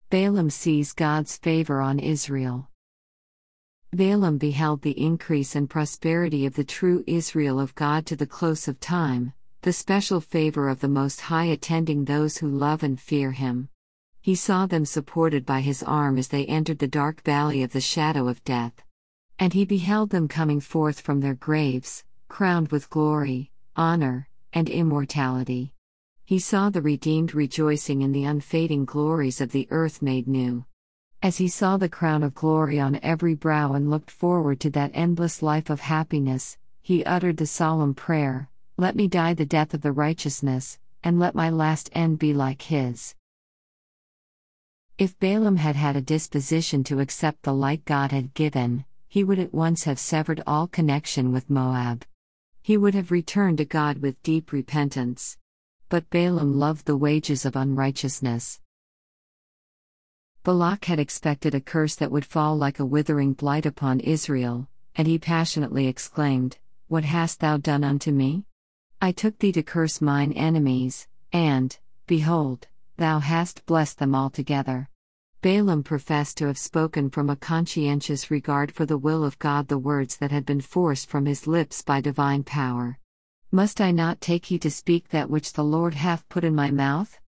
Balaam sees God's favor on Israel. Balaam beheld the increase and prosperity of the true Israel of God to the close of time, the special favor of the Most High attending those who love and fear Him. He saw them supported by His arm as they entered the dark valley of the shadow of death. And he beheld them coming forth from their graves, crowned with glory, honor, and immortality. He saw the redeemed rejoicing in the unfading glories of the earth made new. As he saw the crown of glory on every brow and looked forward to that endless life of happiness, he uttered the solemn prayer, "Let me die the death of the righteousness, and let my last end be like his." If Balaam had had a disposition to accept the light God had given, he would at once have severed all connection with Moab. He would have returned to God with deep repentance. But Balaam loved the wages of unrighteousness. Balak had expected a curse that would fall like a withering blight upon Israel, and he passionately exclaimed, "What hast thou done unto me? I took thee to curse mine enemies, and, behold, thou hast blessed them altogether." Balaam professed to have spoken from a conscientious regard for the will of God the words that had been forced from his lips by divine power. "Must I not take heed to speak that which the Lord hath put in my mouth?"